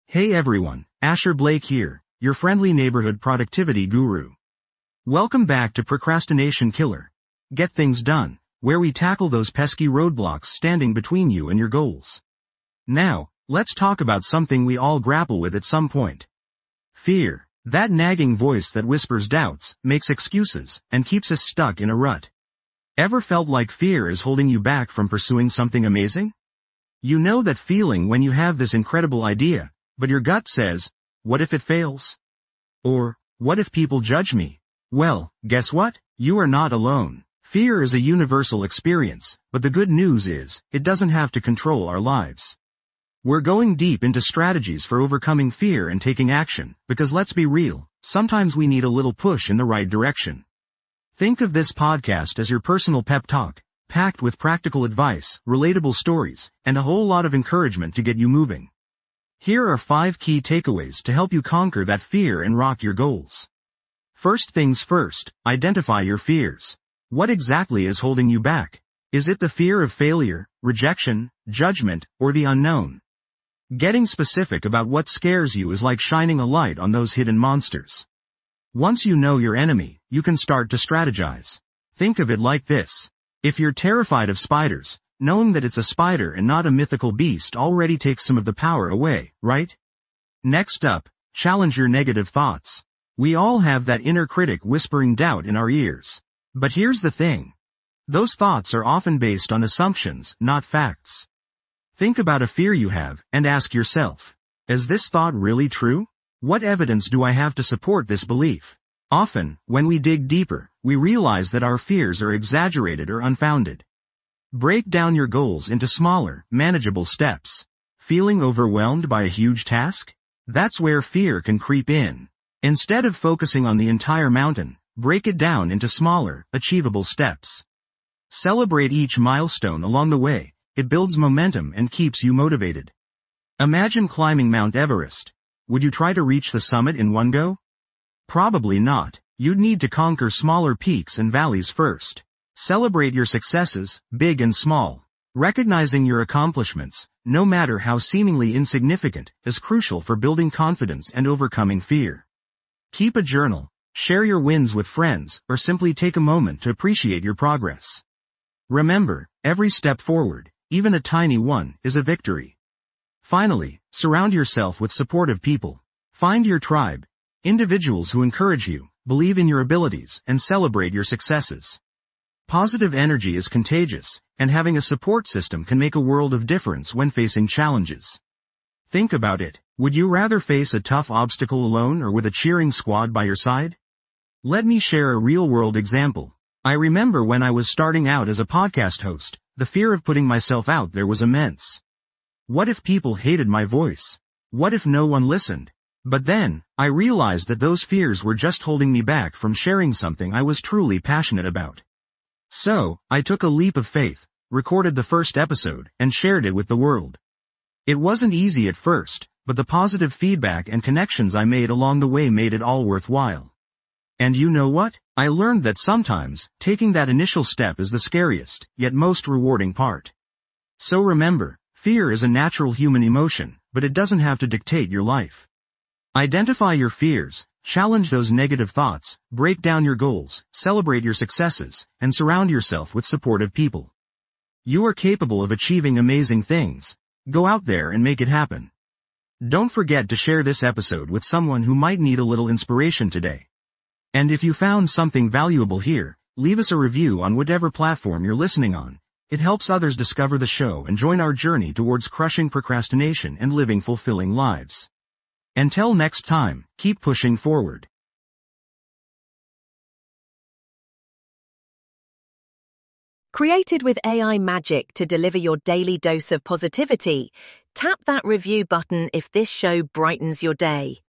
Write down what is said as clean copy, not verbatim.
Hey everyone, Asher Blake here, your friendly neighborhood productivity guru. Welcome back to Procrastination Killer. Get things done, where we tackle those pesky roadblocks standing between you and your goals. Now, let's talk about something we all grapple with at some point. Fear, that nagging voice that whispers doubts, makes excuses, and keeps us stuck in a rut. Ever felt like fear is holding you back from pursuing something amazing? You know that feeling when you have this incredible idea, but your gut says, what if it fails? Or, what if people judge me? Well, guess what? You are not alone. Fear is a universal experience, but the good news is, it doesn't have to control our lives. We're going deep into strategies for overcoming fear and taking action, because let's be real, sometimes we need a little push in the right direction. Think of this podcast as your personal pep talk, packed with practical advice, relatable stories, and a whole lot of encouragement to get you moving. Here are 5 key takeaways to help you conquer that fear and rock your goals. First things first, identify your fears. What exactly is holding you back? Is it the fear of failure, rejection, judgment, or the unknown? Getting specific about what scares you is like shining a light on those hidden monsters. Once you know your enemy, you can start to strategize. Think of it like this. If you're terrified of spiders, knowing that it's a spider and not a mythical beast already takes some of the power away, right? Next up, challenge your negative thoughts. We all have that inner critic whispering doubt in our ears. But here's the thing. Those thoughts are often based on assumptions, not facts. Think about a fear you have, and ask yourself, is this thought really true? What evidence do I have to support this belief? Often, when we dig deeper, we realize that our fears are exaggerated or unfounded. Break down your goals into smaller, manageable steps. Feeling overwhelmed by a huge task? That's where fear can creep in. Instead of focusing on the entire mountain, break it down into smaller, achievable steps. Celebrate each milestone along the way. It builds momentum and keeps you motivated. Imagine climbing Mount Everest. Would you try to reach the summit in one go? Probably not. You'd need to conquer smaller peaks and valleys first. Celebrate your successes, big and small. Recognizing your accomplishments, no matter how seemingly insignificant, is crucial for building confidence and overcoming fear. Keep a journal, share your wins with friends, or simply take a moment to appreciate your progress. Remember, every step forward, even a tiny one, is a victory. Finally, surround yourself with supportive people. Find your tribe, individuals who encourage you, believe in your abilities, and celebrate your successes. Positive energy is contagious, and having a support system can make a world of difference when facing challenges. Think about it. Would you rather face a tough obstacle alone or with a cheering squad by your side? Let me share a real-world example. I remember when I was starting out as a podcast host, the fear of putting myself out there was immense. What if people hated my voice? What if no one listened? But then, I realized that those fears were just holding me back from sharing something I was truly passionate about. So, I took a leap of faith, recorded the first episode, and shared it with the world. It wasn't easy at first, but the positive feedback and connections I made along the way made it all worthwhile. And you know what? I learned that sometimes, taking that initial step is the scariest, yet most rewarding part. So remember, fear is a natural human emotion, but it doesn't have to dictate your life. Identify your fears, challenge those negative thoughts, break down your goals, celebrate your successes, and surround yourself with supportive people. You are capable of achieving amazing things. Go out there and make it happen. Don't forget to share this episode with someone who might need a little inspiration today. And if you found something valuable here, leave us a review on whatever platform you're listening on. It helps others discover the show and join our journey towards crushing procrastination and living fulfilling lives. Until next time, keep pushing forward. Created with AI magic to deliver your daily dose of positivity, tap that review button if this show brightens your day.